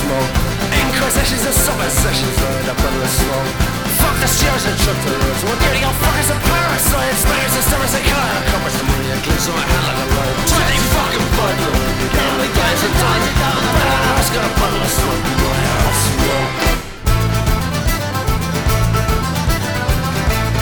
smoke. Inquisitions and suppositions lined up on the smoke. Fuck the steers and truck the roads. We're getting all fuckers and parasites. Layers and stars and color. Covers the money and glimpse on my